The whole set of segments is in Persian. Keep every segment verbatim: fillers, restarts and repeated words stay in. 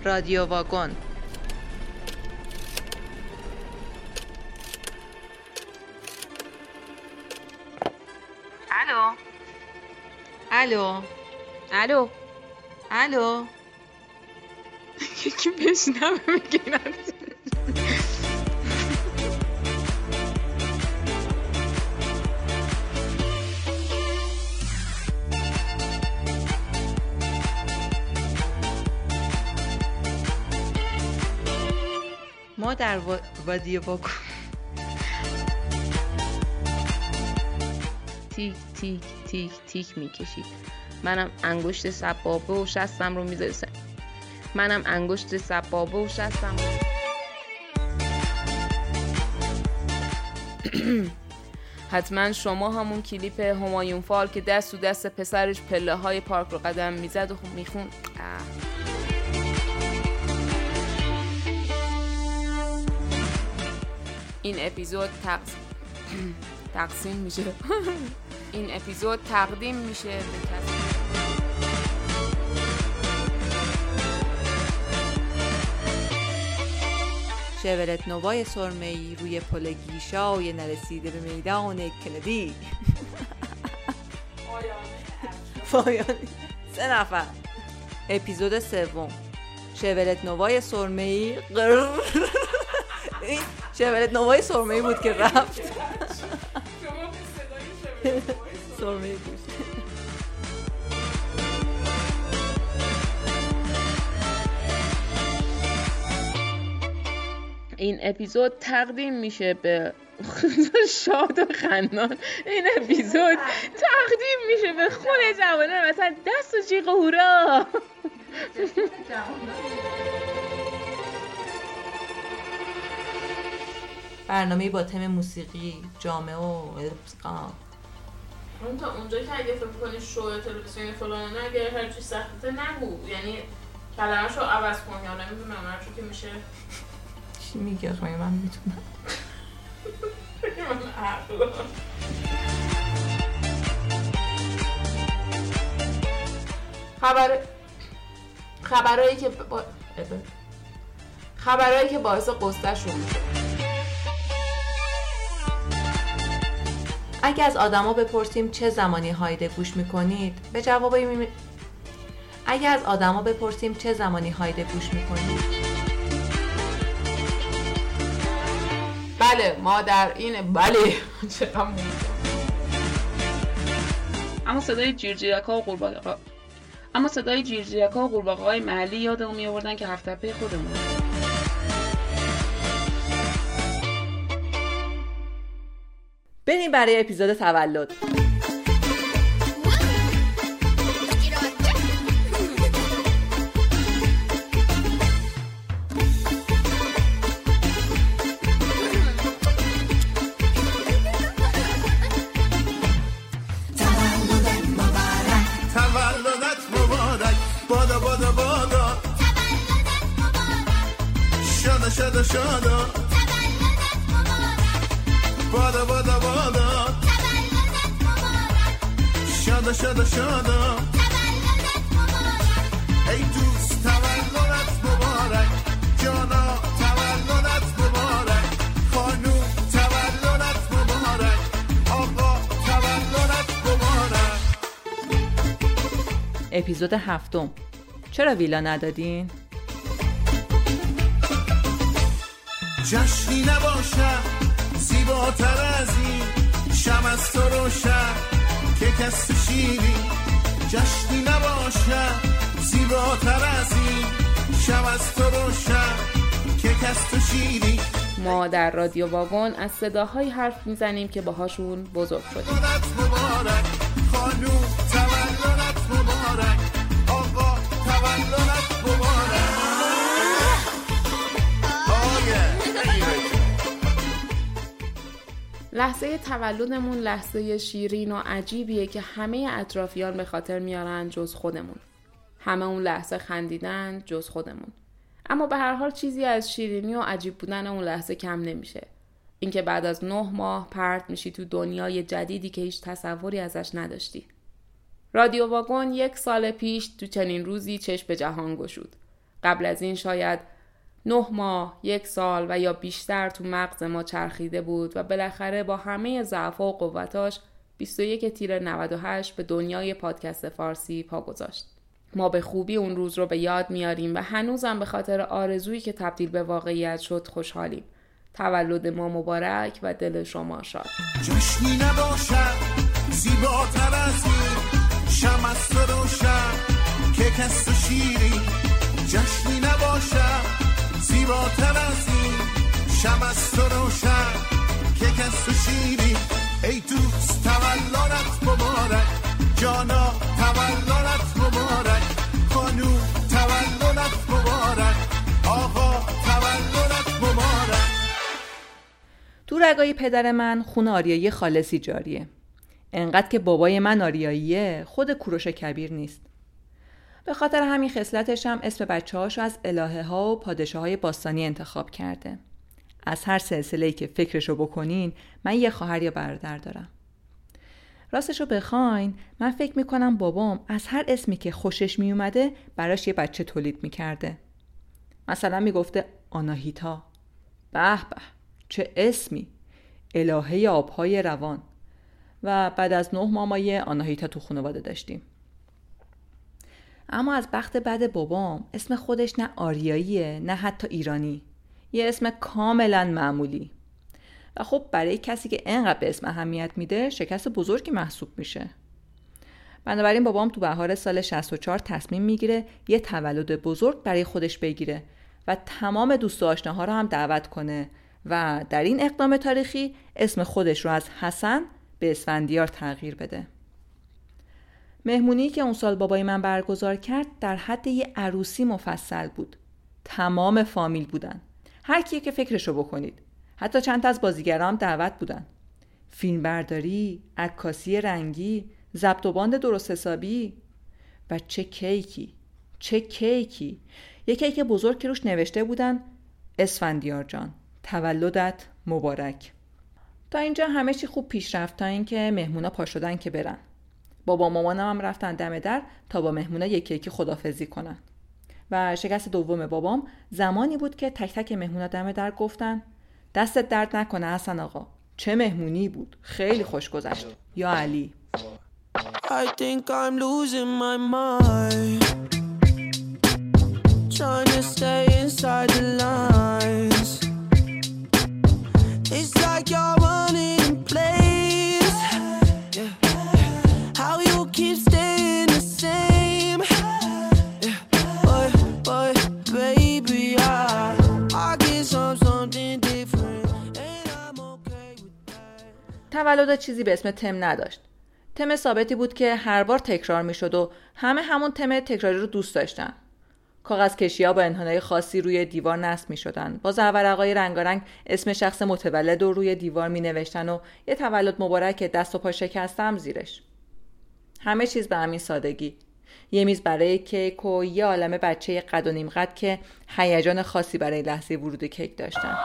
رادیو واگن. الو الو الو الو یکی بشنوه میگه ما در رادیو واگن تیک تیک تیک تیک میکشید. منم انگشت سبابه و شستم رو میذارم. منم انگشت سبابه و شستم رو حتما شما همون کلیپ همایون فال که دست تو دست پسرش پله های پارک رو قدم میزد و میخون. این اپیزود تقسیم تقسیم میشه این اپیزود تقدیم میشه به کسی شورت نوای سرمه‌ای روی پل گیشای نرسیده به میدان کندی. پایان سه نفر. اپیزود سوم شورت نوای سرمه‌ای این شورت نوای سرمه‌ای بود که رفت. سرمه‌ای گوش. این اپیزود تقدیم میشه به شاد و خندان. این اپیزود تقدیم میشه به خون جوانان مثلا دست و جیغ و هورا. برنامه با تم موسیقی جامعه و موسیقا. اون تا اونجا که اگه فکر کنی شو تلویزیونی فلان نه اگه هر چی سخته نگو، یعنی کلمه‌شو عوض کن یا نمیدونم هر چی که میشه. چی میگه خب من میتونم من عقل خبر خبرایی که با... خبرایی که باعث قصه شد. اگه از آدما بپرسیم چه زمانی هایده گوش میکنید به جوابای می... اگه از آدما بپرسیم چه زمانی هایده گوش میکنید بله ما در این بله چقدر اما صدای جیرجیرک‌ها و قورباغه‌ها اما صدای جیرجیرک‌ها و قورباغه‌های محلی یادمون میآوردن که هفته پی خودمون. بریم برای اپیزود تولد. شادا شادا تولدت مبارک بادا بادا بادا تولدت مبارک شادا شادا شادا تولدت مبارک ای دوست تولدت مبارک جانا تولدت مبارک خانوم تولدت مبارک آقا تولدت مبارک. اپیزود هفتم چرا ویلا ندادین؟ جشنی نباشد زیباتر از این شم از تو روشن که کس تو شیری. جشنی نباشد زیباتر از این شم از تو روشن که کس تو شیری. ما در رادیو واگن از صداهایی حرف میزنیم که باهاشون بزرگ شدیم. مبارک خانوم تولدت مبارک آقا تولدت مبارک. لحظه تولدمون لحظه شیرین و عجیبیه که همه اطرافیان به خاطر میارن جز خودمون. همه اون لحظه خندیدن جز خودمون. اما به هر حال چیزی از شیرینی و عجیب بودن اون لحظه کم نمیشه. اینکه بعد از نه ماه پرت میشی تو دنیای جدیدی که هیچ تصوری ازش نداشتی. رادیو واگن یک سال پیش تو چنین روزی چشم به جهان گشود. قبل از این شاید نه ماه، یک سال و یا بیشتر تو مغز ما چرخیده بود و بالاخره با همه ضعف‌ها و قوتاش بیست و یک تیر نود و هشت به دنیای پادکست فارسی پا گذاشت. ما به خوبی اون روز رو به یاد میاریم و هنوزم به خاطر آرزویی که تبدیل به واقعیت شد خوشحالیم. تولد ما مبارک و دل شما شاد. جشنی نباشد زیباتر از این، شمع از تو روشن که کس تو شیری. جشنی نباشد زیباتر از این، شمع از تو روشن که کس تو شیری. ای دوست تولدت مبارک، جانا تولدت مبارک، خانوم تولدت مبارک، آقا تولدت مبارک. تو رگای پدر من خون آریایی خالصی جاریه. انقدر که بابای من آریاییه، خود کوروش کبیر نیست. به خاطر همین خصلتش هم اسم بچه‌هاشو از الهه ها و پادشاه های باستانی انتخاب کرده. از هر سلسله‌ای که فکرشو بکنین، من یه خواهر یا برادر دارم. راستشو بخواین، من فکر میکنم بابام از هر اسمی که خوشش میومده براش یه بچه تولید میکرده. مثلا میگفته آناهیتا. به به، چه اسمی! الهه آبهای روان. و بعد از نه ماه ما یه آناهیتا تو خانواده داشتیم. اما از بخت بد بابام اسم خودش نه آریاییه نه حتی ایرانی. یه اسم کاملا معمولی. و خب برای کسی که اینقدر به اسم اهمیت میده شکست بزرگی محسوب میشه. بنابراین بابام تو بهار سال شصت و چهار تصمیم میگیره یه تولد بزرگ برای خودش بگیره و تمام دوست و آشناها رو هم دعوت کنه و در این اقدام تاریخی اسم خودش رو از حسن به اسفندیار تغییر بده. مهمونی که اون سال بابای من برگزار کرد در حد یه عروسی مفصل بود. تمام فامیل بودن. هر کیه که فکرشو بکنید. حتی چند تا از بازیگران هم دعوت بودن. فیلمبرداری، عکاسی رنگی، ضبط و باند درست حسابی. و چه کیکی، چه کیکی. یه کیک بزرگ که روش نوشته بودن اسفندیار جان، تولدت مبارک. تا اینجا همه چی خوب پیش رفت تا اینکه مهمونا پا شدن که برن. بابا مامانم هم رفتن دم در تا با مهمونا یکی یکی خداحافظی کنن. و شکست دوم بابام زمانی بود که تک تک مهمونا دم در گفتن دستت درد نکنه حسن آقا، چه مهمونی بود، خیلی خوش گذشت. یا علی. I think I'm losing my mind, trying to stay inside the lines. It's like you're running in place, yeah. How you keep staying the same, yeah. But, but baby, I, I guess I'm something different, and I'm okay with that. تولد چیزی به اسم تم نداشت. تم ثابتی بود که هر بار تکرار می شد و همه همون تم تکراری رو دوست داشتن. کاغذ کشی‌ها با انحنای خاصی روی دیوار نصب می شدن. با زرورقای رنگارنگ اسم شخص متولد رو روی دیوار می نوشتن و یه تولد مبارک دست و پا شکستم زیرش. همه چیز به همین سادگی. یه میز برای کیک و یه عالمه بچه قد و نیم قد که هیجان خاصی برای لحظه ورود کیک داشتن.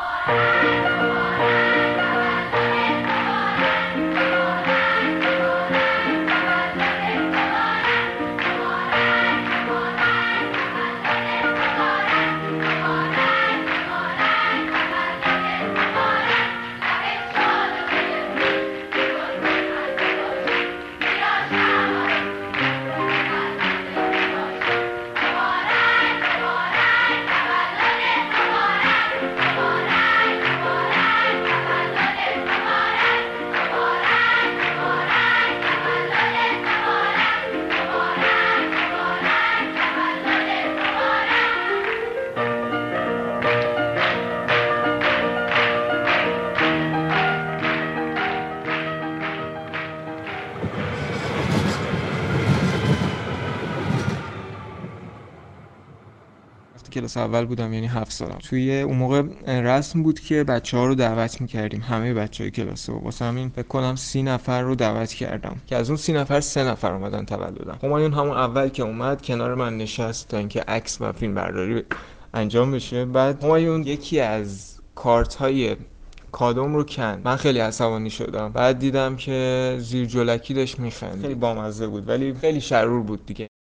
کلاس اول بودم، یعنی هفت سالم. توی اون موقع رسم بود که بچه‌ها رو دعوت می‌کردیم، همه بچه‌های کلاس رو. واسه همین فکر کنم سی نفر رو دعوت کردم که از اون سی نفر سه نفر اومدن تولدم. همایون همون اول که اومد کنار من نشست تا اینکه عکس و فیلم برداری انجام بشه. بعد همایون یکی از کارت‌های کادوم رو کند. من خیلی عصبانی شدم. بعد دیدم که زیر جلکی داشت میخند. خیلی بامزه بود ولی خیلی شرور بود دیگه.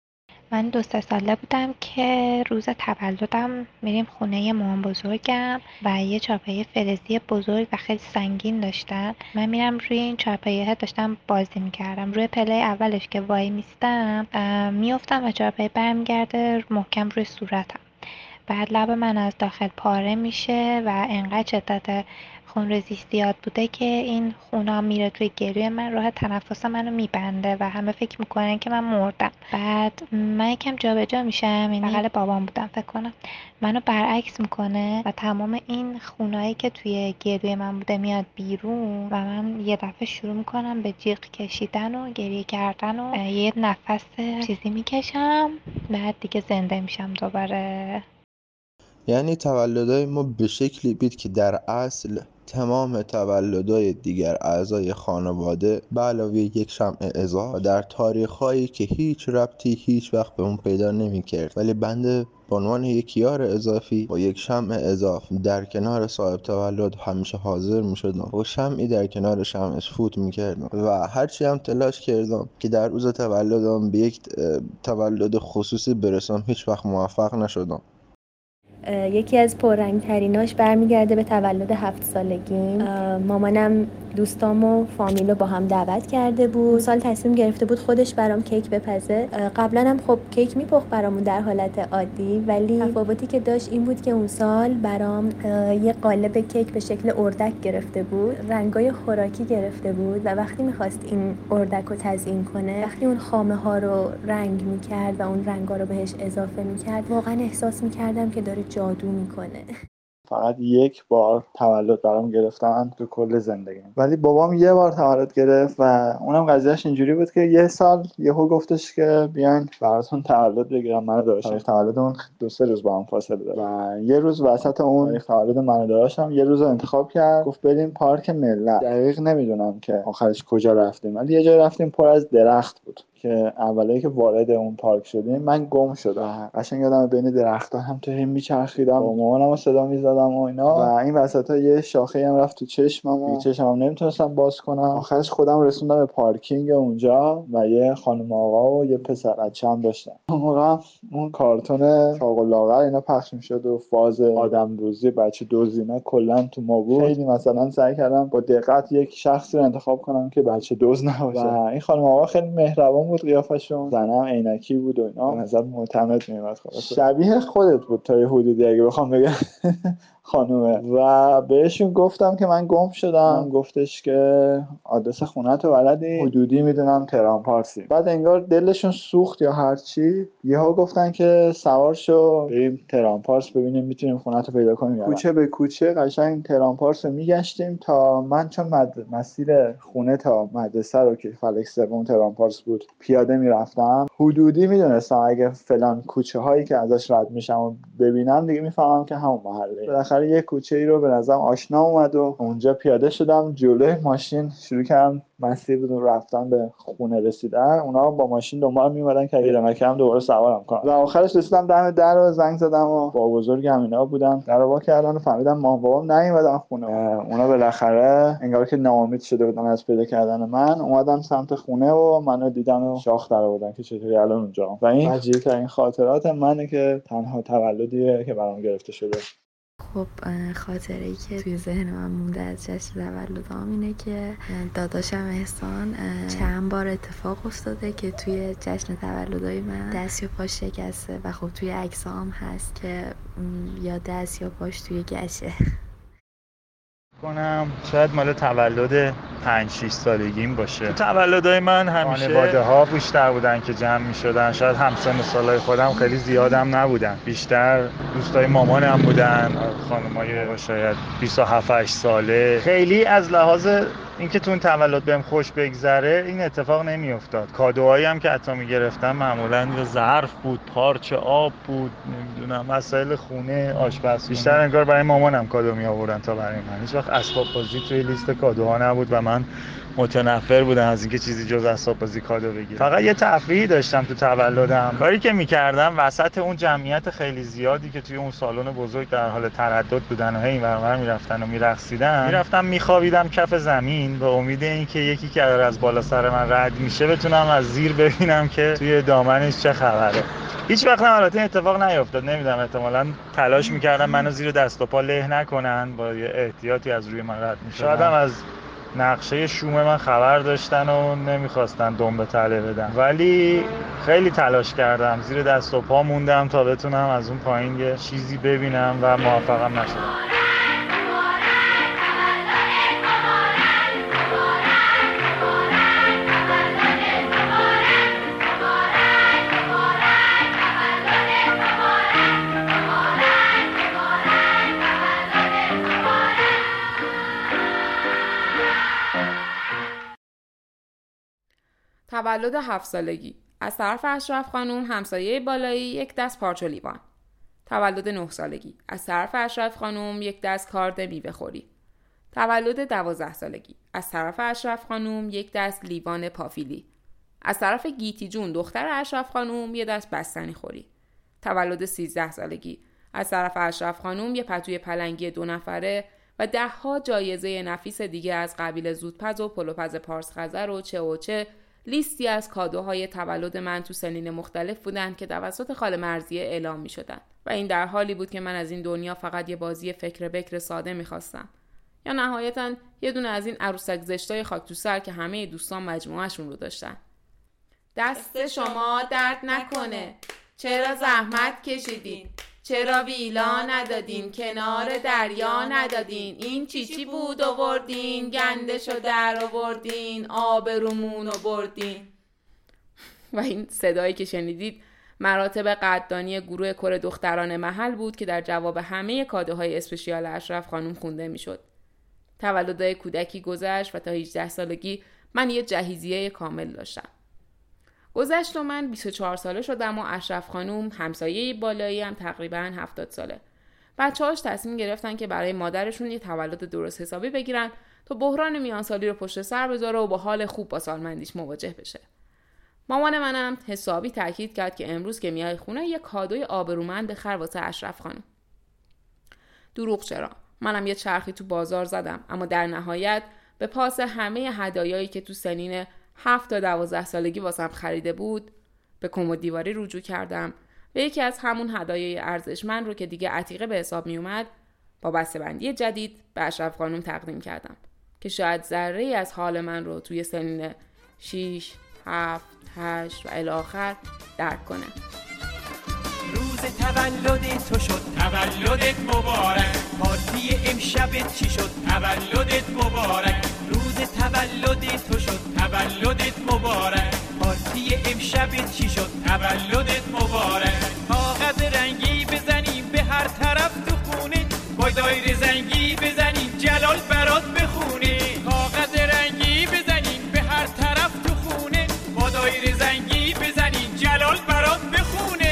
من دو سه ساله بودم که روز تولدم میریم خونه مامان بزرگم و یه چارپایه فلزی بزرگ و خیلی سنگین داشتن. من میرم روی این چارپایه داشتم بازی میکردم. روی پله اولش که وای میستم میافتم و چارپایه برمیگرده محکم روی صورتم. بعد لب من از داخل پاره میشه و انقدر شدت خونریزی زیاد بوده که این خونا میره توی گلوی من، راه تنفس منو میبنده و همه فکر میکنن که من مردم. بعد من یکم جابجا میشم، این بغل بابام بودم فکر کنم، منو برعکس میکنه و تمام این خونایی که توی گلوی من بوده میاد بیرون و من یه دفعه شروع میکنم به جیغ کشیدن و گریه کردن و یه نفس چیزی میکشم. بعد دیگه زنده میشم دوباره. یعنی تولدهای ما به شکلی بود که در اصل تمام تولدهای دیگر اعضای خانواده به علاوه یک شمع اضافه در تاریخ‌هایی که هیچ ربطی هیچ وقت به اون پیدا نمی‌کرد، ولی بنده به عنوان یک یار اضافی با یک شمع اضافه در کنار صاحب تولد همیشه حاضر می‌شدم و شمعی در کنار شمعش فوت می‌کردم و هرچی هم تلاش کردم که در روز تولدم به یک تولد خصوصی برسم هیچ وقت موفق نشدم. یکی از پررنگ‌تریناش برمیگرده به تولد هفت سالگیم. مامانم دوستام و فامیلو با هم دعوت کرده بود. سال تصمیم گرفته بود خودش برام کیک بپزه. قبلا هم خب کیک میپخت برامون در حالت عادی، ولی تفاوتی که داشت این بود که اون سال برام یه قالب کیک به شکل اردک گرفته بود، رنگای خوراکی گرفته بود و وقتی میخواست این اردک رو تزیین کنه، وقتی اون خامه ها رو رنگ میکرد و اون رنگا رو بهش اضافه میکرد، واقعا احساس میکردم که داره جادو میکنه. فقط یک بار تولد برام گرفتن تو کل زندگیم، ولی بابام یه بار تولد گرفت و اونم قضیهش اینجوری بود که یه سال یهو گفتش که بیاین براتون تولد بگیرم. منو داشتم تولد اون دو سه روز با هم فاصله داره و یه روز وسط اون تولد منو داشتم یه روز انتخاب کرد، گفت بریم پارک ملت. دقیق نمیدونم که آخرش کجا رفتیم، ولی یه جای رفتیم پر از درخت بود که اولی که وارد اون پارک شدیم من گم شدم. قشنگ یادم بین درخت‌ها هم تو هم میچرخیدم و مامانمو صدا می‌زدم و اینا و این وسطا یه شاخه هم رفت تو چشمم و چشمم نمیتونستم باز کنم. آخرش خودم رسوندم به پارکینگ اونجا و یه خانم آقا و یه پسر بچه هم داشتن. اون موقع اون کارتون چاق و لاغر اینا پخش میشد و فاز آدم دوزی بچه دوزی اینا کلا تو ما بود. خیلی مثلا سعی کردم با دقت یک شخصی رو انتخاب کنم که بچه دوز نباشه و این خانم آقا خیلی مهربان بود قیافشون، زنم عینکی بود و اینا، به نظر معتمد میومد. خلاص شبیه خودت بود تا یه حدودی اگه بخوام بگم خانومه. و بهشون گفتم که من گم شدم، گفتش که آدرس خونه تو بلدی؟ حدودی میدونم تهران پارسی. بعد انگار دلشون سوخت یا هر چی، یهو گفتن که سوار شو بریم تهران پارس ببینیم میتونیم خونه تو پیدا کنیم. کوچه به کوچه قشنگ تهران پارس رو میگشتیم تا من چون مد... مسیر خونه تا مدرسه رو که فلک سوم تهران پارس بود پیاده میرفتم، حدودی میدونستم اگه فلان کوچه هایی که ازش رد میشم و ببینم دیگه میفهمم که همون محله. بالاخره یه کوچه ای رو به نظرم آشنا اومد و اونجا پیاده شدم، جلوی ماشین شروع کردم مسیر بدون رفتن به خونه رسیدن. اونا با ماشین دنبال میومدن که اگه نکردم دوباره سوارم کنم و آخرش رسیدم دم در رو زنگ زدم و با بزرگم اینا بودن، در رو وا کردن و فهمیدم مام بابام نیومدن خونه. اونا بالاخره انگار که ناامید شده بودن از پیدا کردن من، اومدن سمت خونه و منو دیدن و شاخ درآوردن که چطوری الان اونجا. و این عجیبه ترین خاطرات منه که تنها تولدیه که برام گرفته شده. خب خاطره‌ای که توی ذهن من مونده از جشن تولدام اینه که داداشم احسان چند بار اتفاق افتاده که توی جشن تولدای من دست یا پاش شکسته و خب توی عکسام هست که یا دست یا پاش توی گشه. کنم شاید مال تولد پنج شش سالگیم باشه. تولدهای من همیشه خانواده ها بیشتر بودن که جمع می شدن، شاید همسن سالای خودم خیلی زیادم نبودن، بیشتر دوستای مامانم بودن، خانمای شاید بیست و هفت هشت ساله. خیلی از لحاظ اینکه تو اون تولد بهم خوش بگذره این اتفاق نمی افتاد. کادوهایی هم که حتی می گرفتم معمولا یا ظرف بود، پارچه آب بود، نمیدونم وسایل خونه، آشپزخونه. بیشتر انگار برای مامانم کادو می آوردن تا برای من. هیچ وقت اسباب بازی توی لیست کادوها نبود و من واقعا متنفر بودم از اینکه چیزی جز اسباب بازی کادو بگیرم. فقط یه تفریحی داشتم تو تولدم. کاری که می‌کردم وسط اون جمعیت خیلی زیادی که توی اون سالن بزرگ در حال تردد بودن و هی این ور اون ور میرفتن و میرقصیدن، میرفتم میخوابیدم کف زمین به امید اینکه یکی که از بالا سر من رد میشه بتونم از زیر ببینم که توی دامنش چه خبره. هیچ وقت هم البته اتفاق نیفتاد. نمیدونم، احتمالاً تلاش می‌کردن منو زیر دست و پا له نکنن، با یه احتیاطی از روی من رد می‌شدن. شاید هم از نقشه شوم من خبر داشتن و نمیخواستن دم به تله بدن، ولی خیلی تلاش کردم، زیر دست و پا موندم تا بتونم از اون پایین یه چیزی ببینم و موفقم نشدم. تولد هفت سالگی از طرف اشرف خانوم همسایه بالایی یک دست پارچ و لیوان. تولد نه سالگی از طرف اشرف خانوم یک دست کارد میوه خوری. تولد دوازده سالگی از طرف اشرف خانوم یک دست لیوان پافیلی. از طرف گیتی جون دختر اشرف خانوم یک دست بستنی خوری. تولد سیزده سالگی از طرف اشرف خانوم یک پتوی پلنگی دو نفره و ده ها جایزه نفیس دیگه از قبیل زودپز و پلوپز پارس خزر و چه و چه. لیستی از کادوهای تولد من تو سنین مختلف بودن که توسط خاله مرضیه اعلام می شدن و این در حالی بود که من از این دنیا فقط یه بازی فکر بکر ساده می خواستم. یا نهایتاً یه دونه از این عروسک زشتای خاک تو سر که همه دوستان مجموعهشون رو داشتن. دست شما درد نکنه، چرا زحمت کشیدین، چرا ویلا ندادین، کنار دریا ندادین، این چی چی بود آوردین، گندشو در آوردین، آب رومون آوردین. و این صدایی که شنیدید مراتب قدردانی گروه کور دختران محل بود که در جواب همه کادوهای اسپشیال اشرف خانوم خونده میشد. تولدهای کودکی گذشت و تا هجده سالگی من یه جهیزیه کامل داشتم. گذشت و من بیست و چهار ساله شدم و اشرف خانوم همسایه بالایی هم تقریباً هفتاد ساله. بچه‌هاش تصمیم گرفتن که برای مادرشون یه تولد درست حسابی بگیرن تا بحران میانسالی رو پشت سر بذاره و با حال خوب با سالمندیش مواجه بشه. مامان منم حسابی تاکید کرد که امروز که میای خونه یه کادوی آبرومند بخر واسه اشرف خانوم. دروغ چرا؟ منم یه چرخی تو بازار زدم، اما در نهایت به پاس همه هدایایی که تو سنین هفت تا دوازده سالگی واسم خریده بود به کمد دیواری رجوع کردم و یکی از همون هدایای ارزشمند رو که دیگه عتیقه به حساب می اومد با بسته‌بندی جدید به اشرف خانوم تقدیم کردم که شاید ذره‌ای از حال من رو توی سنین شش، هفت، هشت و الی آخر درک کنه. روز تولد تو شد تولدت مبارک، پارتی امشبت چی شد تولدت مبارک. روز تولد تو شد تولدت مبارک، پارتی امشبت چی شد تولدت مبارک. کاغذ رنگی بزنیم به هر طرف تو خونه، با دایره زنگی بزنیم جلال برات بخونه. کاغذ رنگی بزنیم به هر طرف تو خونه، با دایره زنگی بزنیم جلال برات بخونه.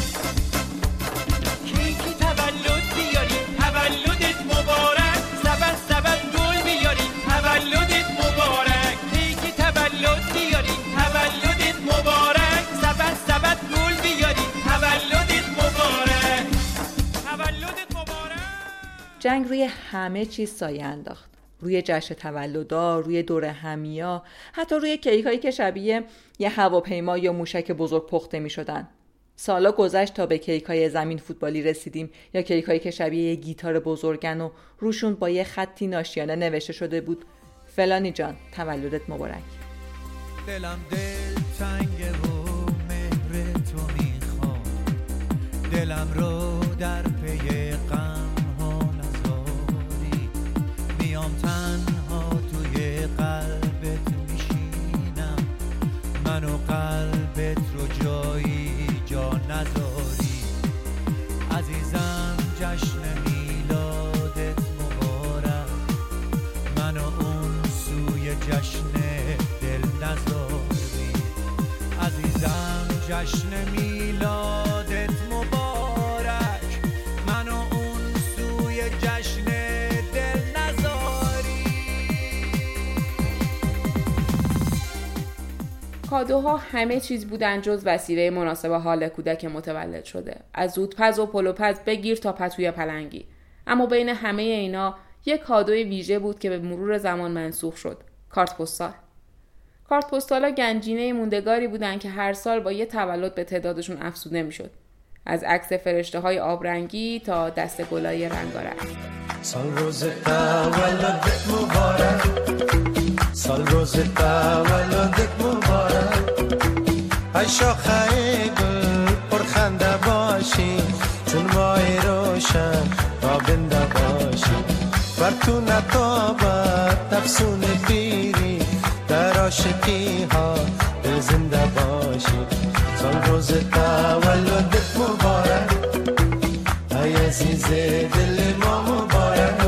کیک تولد بیاریم تولدت مبارک، سبد سبد گل بیاریم تولدت مبارک. کیک تولد بیاریم تولدت مبارک، سبد سبد گل بیاریم تولدت مبارک، تولدت مبارک. جنگ روی همه چیز سایه انداخت. روی جشن تولدا، روی دور همیا، حتی روی کیکایی که شبیه یه هواپیما یا موشک بزرگ پخته می شدن. سالا گذشت تا به کیکای زمین فوتبالی رسیدیم یا کیکایی که شبیه یه گیتار بزرگن و روشون با یه خطی ناشیانه نوشته شده بود فلانی جان تولدت مبارک. دلم دل تنگه و مهر تو میخوام، دلم رو در پی غم ها نذاری، میام تنها توی قلبت میشینم، منو قلبت رو جایی جا نذاری. عزیزم جشن میلادت مبارک، منو اون سوی جشن دل نذاری. عزیزم جشن میلادت مبارک، منو اون سوی جشن دل نذاری. کادوها همه چیز بودن جز وسیله مناسب حال کودک متولد شده. از زودپز و پلوپز بگیر تا پتوی پلنگی. اما بین همه اینا یک کادوی ویژه بود که به مرور زمان منسوخ شد. کارت پستال. کارت پستالا گنجینه موندگاری بودن که هر سال با یه تولد به تعدادشون افزوده میشد. از عکس فرشته های آبرنگی تا دست گلای رنگارنگ. سال روز تولدت مبارک، سال روز تولدت مبارک، ای شاخه گل پرخنده باشی، چون ماه روشن تابنده باشی، بر تو نتابد افسون پیری، در عاشقی ها دل زنده باشی. سال روز تولدت مبارک، ای عزیز دل ما مبارک.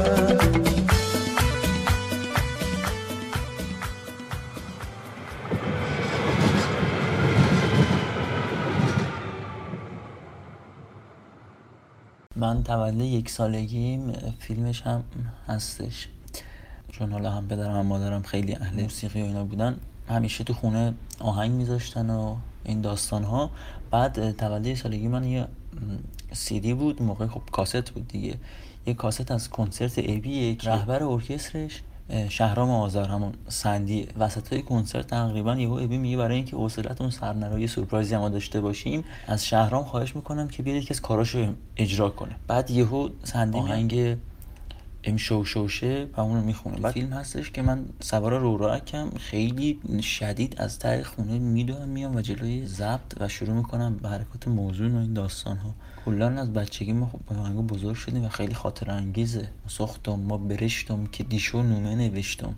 من تولد یک سالگیم فیلمش هم هستش، چون حالا هم پدرم هم مادرم خیلی اهل موسیقی و اینا بودن، همیشه تو خونه آهنگ میذاشتن و این داستان ها. بعد تولد یک سالگی من یه سی دی بود، موقع خب کاست بود دیگه، یه کاست از کنسرت ابی، یک رهبر ارکسترش شهرام آذر همون سندی، وسطای کنسرت تقریبا یهو ابی میگه برای اینکه حوصله‌تون سر نره، سورپرایزی ما داشته باشیم، از شهرام خواهش میکنم که بیاد یکی از کاراشو اجرا کنه. بعد یهو سندی آهنگ ام شو شوشه و اون رو میخونه. بعد فیلم هستش که من سوار روراکم، خیلی شدید از ته خونه میدوام میام و جلوی ضبط و شروع میکنم به حرکات موزون و این داستان ها. کلان از بچگی ما خب با آهنگا بزرگ شدیم و خیلی خاطر انگیزه. ساختم ما برشتم که دیشو نومه نوشتم.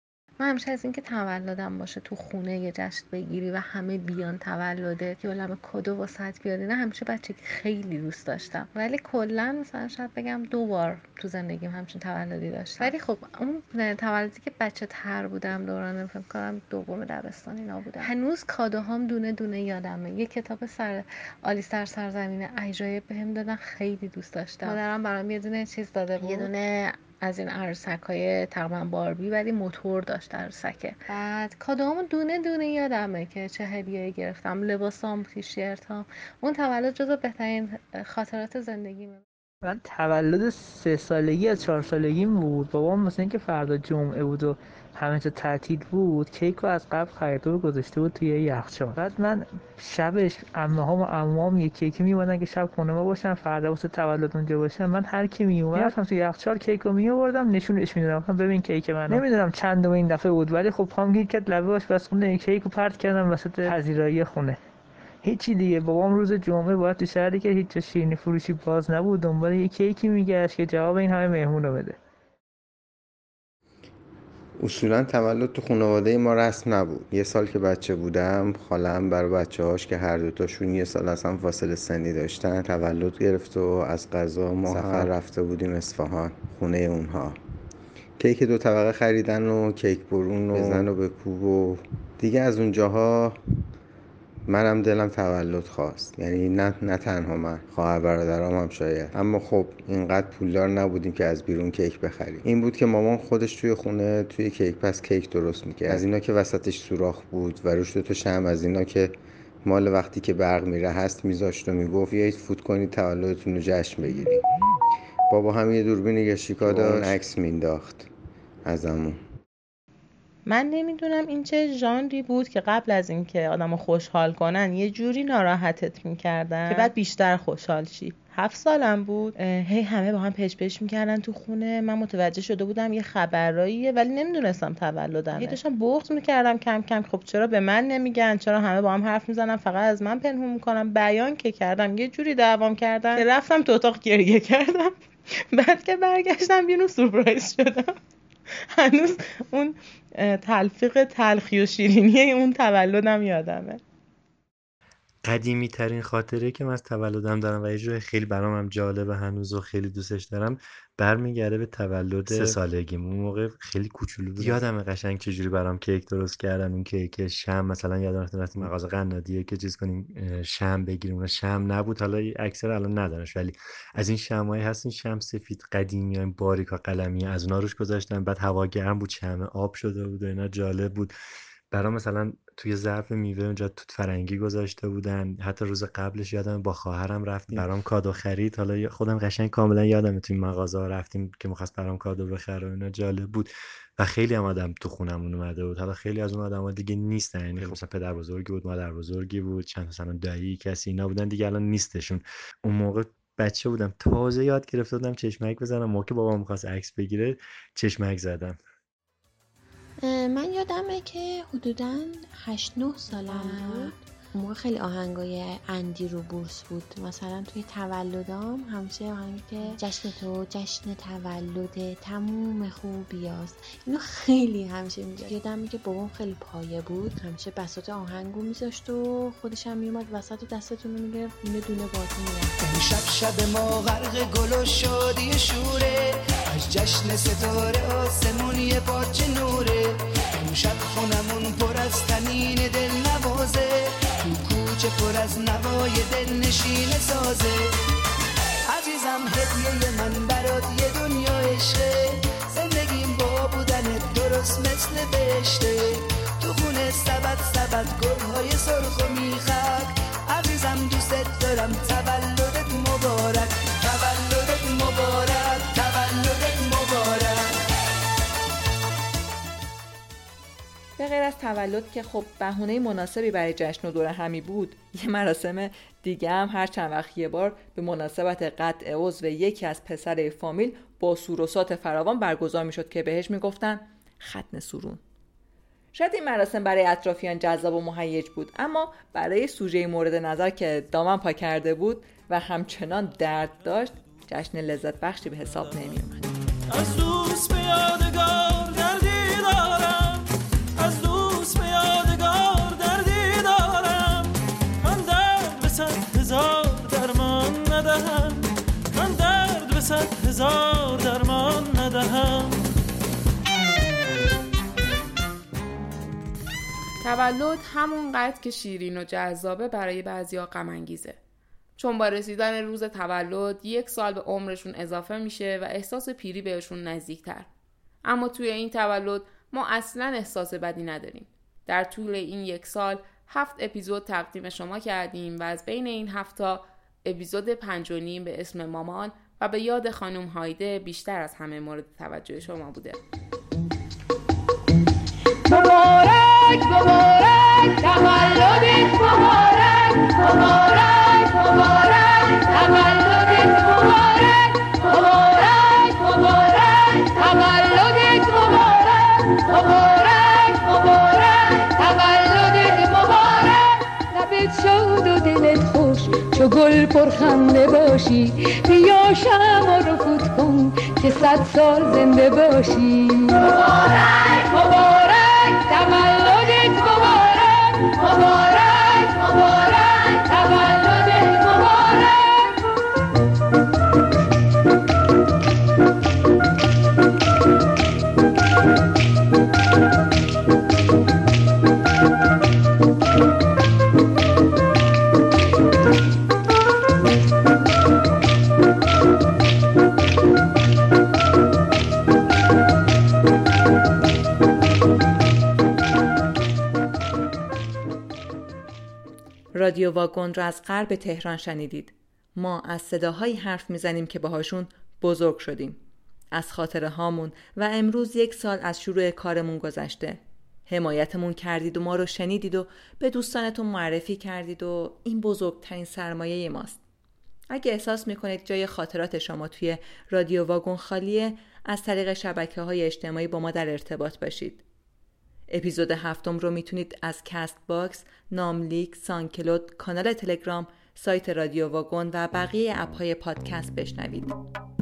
من همیشه از اینکه تولدم باشه تو خونه یه جشن بگیری و همه بیان تولدت یا لم کادو واسط بیاری، نه همیشه بچگی خیلی دوست داشتم، ولی کلا مثلا شاید بگم دو بار تو زندگیم همچین تولدی داشتم. ولی خب اون تولدی که بچه تر بودم، دوران فکر کنم دوم دبستان اینا بودم، هنوز کادوهام دونه دونه یادمه. یه کتاب سر آلیستر سرزمین عجایب بهم دادن، خیلی دوست داشتم. مادرم برام یه دونه چیز داده بود، یه دونه از این عروسک‌های تقریبا باربی ولی موتور داشت عروسکه. بعد کادوامو دونه دونه یادمه که چه هدیه‌ای گرفتم، لباسام، تیشرتام. اون تولد جزو بهترین خاطرات زندگیمه. من تولد سه سالگی از چهار سالگیم بود. بابام مثلا اینکه فردا جمعه بود و همه جا تعطیل بود، کیک رو از قبل خریده و گذاشته بود توی یخچال. بعد من شبش عمه‌هام و عموام یه کیک میوردن که شب خونه ما باشن، فردا واسه تولد اونجا باشن. من هر کی میومد رفتم توی یخچال کیک رو میآوردم نشونش میدادم، ببین کیک من. نمیدونم چند این دفعه بود، ولی خب پام گیر کرد لبه باش بس خونه کیک رو پرت کردم وسط پذیرایی خونه. هیچی دیگه. بابام روز جمعه باید تو شهری که هیچ جا شیرینی فروشی باز نبود دنبال یه کیکی میگشت که جواب این همه مهمون رو بده. اصولا تولد تو خانواده ما رسم نبود. یه سال که بچه بودم خالم برای بچه هاش که هر دوتاشون یه سال از هم فاصله سنی داشتن تولد گرفت و از قضا ما سفر رفته بودیم اصفهان خونه اونها. کیک دو طبقه خریدن و کیک برون و بزن و بکوب و دیگه. از اونجاها منم دلم تولد خواست، یعنی نه نه تنها من، خواهر برادرام هم شاید، اما خب اینقدر پولدار نبودیم که از بیرون کیک بخریم. این بود که مامان خودش توی خونه توی کیک پس کیک درست میکرد، از اینا که وسطش سوراخ بود و روش دو تا شمع از اینا که مال وقتی که برق میره هست میذاشت و میگفت بیایید فوت کنید تولدتون رو جشن بگیرید. بابا هم یه دوربین گشیکا داشت، عکس مینداخت ازمون. من نمیدونم این چه ژانری بود که قبل از اینکه آدمو خوشحال کنن یه جوری ناراحتت میکردن که بعد بیشتر خوشحال شی. هفت سالم بود، هی همه با هم پچ پچ میکردن تو خونه. من متوجه شده بودم یه خبراییه ولی نمیدونستم تولدمه. هی داشتم بغض میکردم کم کم، خب چرا به من نمیگن، چرا همه با هم حرف میزنن فقط از من پنهون میکنم. بیان که کردم یه جوری دعوام کردن که رفتم تو اتاق گریه کردم. بعد که برگشتم بیرون سورپرایز شدم. هنوز اون تلفیق تلخی و شیرینی اون تولدم یادمه. قدیمی ترین خاطره که من از تولدم دارم و یه جای خیلی برام هم جالبه هنوز و خیلی دوستش دارم، برمیگرده به تولد سه سالگیم. اون موقع خیلی کوچولو بودم. یادمه قشنگ چجوری برام کیک درست کردن. اون کیک شم مثلا یادم رفتیم مغازه قنادیه که چیز کنیم شم بگیریم، اون شم نبود، حالا اکثر الان ندارنش، ولی از این شمای هست، این شم سفید قدیمی ها، این باریکا قلمی، از اونها روش گذاشتن. بعد هوا گرم بود، شمع آب شده بود و اینا، جالب بود برام. مثلا توی ظرف میوه اونجا توت فرنگی گذاشته بودن. حتی روز قبلش یادم با خواهرم رفتیم برام کادو خرید. حالا خودم قشنگ کاملا یادم توی مغازه ها رفتیم که می‌خواست برام کادو بخره و اینا. جالب بود و خیلی هم آدم تو خونمون اومده بود. حالا خیلی از اون آدما دیگه نیستن، یعنی مثلا پدر بزرگی بود، مادر بزرگی بود، چند مثلا دایی کسی اینا بودن دیگه، الان نیستشون. اون موقع بچه بودم، تازه یاد گرفته بودم چشمک بزنم. موقع بابام می‌خواست عکس بگیره چشمک زدم. من یادمه که حدوداً هشت نه سالم بود. اون موقع خیلی آهنگای اندی رو بورس بود. مثلا توی تولدام همیشه آهنگی که جشن تو جشن تولد تموم خوبیاست، اینو خیلی همیشه میگه. یادمه که بابام خیلی پایه بود، همیشه بساط آهنگو میذاشت و خودش هم میومد وسط و دستتون رو میگرفت دونه دونه باتون میرفت. امشب شب ما غرق گل و شادی شوره، از جشن ستاره آسمون یه پاچه نوره. امشب خونمون پر از تنین دل نوازه، تو کوچه پر از نوای دل نشین سازه. عزیزم هدیه من برات یه دنیا عشقه، زندگیم با بودنت درست مثل بهشته. تو خونه سبد سبد گلهای سرخ و میخک، عزیزم دوست دارم تولدت مبارک، تولدت مبارک، تولدت مبارک. به غیر از تولد که خب بهونه مناسبی برای جشن و دور همی بود، یه مراسم دیگه هم هر چند وقت یه بار به مناسبت قطع عضو یکی از پسرای فامیل با سوروسات فراوان برگزار میشد که بهش میگفتن ختنه سورون. شاید این مراسم برای اطرافیان جذاب و مهیج بود، اما برای سوژه مورد نظر که دامن پا کرده بود و همچنان درد داشت، جشن لذت بخشی به حساب نمی اومد. از دوست به یادگار دردی دارم، از دوست به یادگار دردی دارم. من درد به صد هزار درمان ندهم، من درد به صد هزار درمان ندهم. تولد همونقدر که شیرین و جذابه برای بعضیا غم انگیزه. چون با رسیدن روز تولد یک سال به عمرشون اضافه میشه و احساس پیری بهشون نزدیکتر. اما توی این تولد ما اصلاً احساس بدی نداریم. در طول این یک سال هفت اپیزود تقدیم شما کردیم و از بین این هفتا اپیزود پنج و نیم به اسم مامان و به یاد خانم هایده بیشتر از همه مورد توجه شما بوده. مبارک مبارک تولدت مبارک، مبارک مبارک تولدت مبارک، مبارک مبارک تولدت مبارک، مبارک مبارک تولدت مبارک. لبت شاد و دلت خوش چو گل پرخنده باشی، بیا شمع رو فوت کن که صد سال زنده باشی. مبارک مبارک تولدت مبارک، مبارک مبارک تولدت مبارک. رادیو واگن را از غرب تهران شنیدید. ما از صداهایی حرف میزنیم که باهاشون بزرگ شدیم. از خاطره هامون و امروز یک سال از شروع کارمون گذشته. حمایتمون کردید و ما رو شنیدید و به دوستانتون معرفی کردید و این بزرگترین سرمایه ماست. اگه احساس میکنید جای خاطرات شما توی رادیو واگن خالیه، از طریق شبکه‌های اجتماعی با ما در ارتباط باشید. اپیزود هفتم رو میتونید از کست باکس، ناملیک، سانکلود، کانال تلگرام، سایت رادیو واگن و بقیه اپ‌های پادکست بشنوید.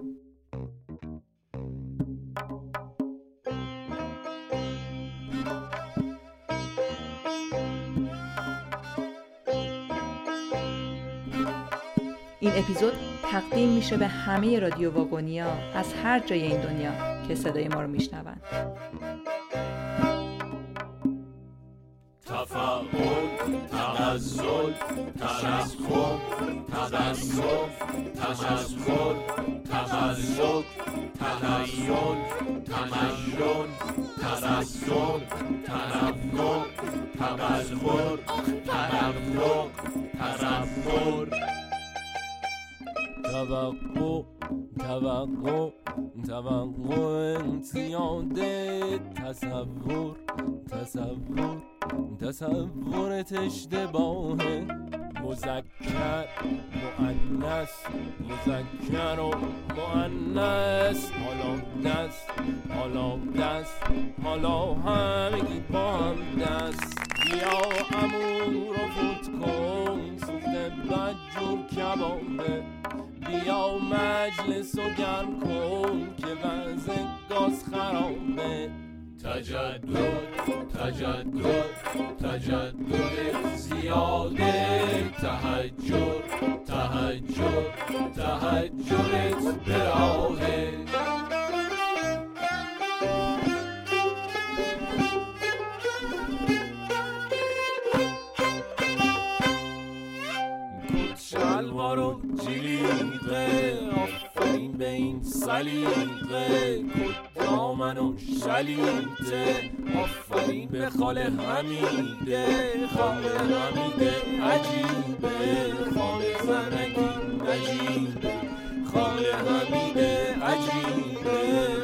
این اپیزود تقدیم میشه به همه رادیو واگنیا از هر جای این دنیا که صدای ما رو میشنون. تأمل تغزل ترحم تبسم تمسخر تمزق تخیل تمرن تبسم تنفر تمسخر ترفق ترفر توقع توقع توقع زیاده تصور تصور تصورت اشتباهه مذکر مؤنث مذکر و مؤنث حالا دست حالا دست حالا همگی با هم دست بیا امور رو فوت کن سوخته بدجور کبابه بیا مجلس و گرم کن که وضع گاز خرابه تجدد تجدد تجدد زیاده تهجر تهجر تهجرت به راهه شلوار و جلیقه آفرین به این سلیقه دامن و شلیته آفرین به خاله حمیده خاله حمیده عجیبه خاله زنگی نجیبه خاله حمیده عجیبه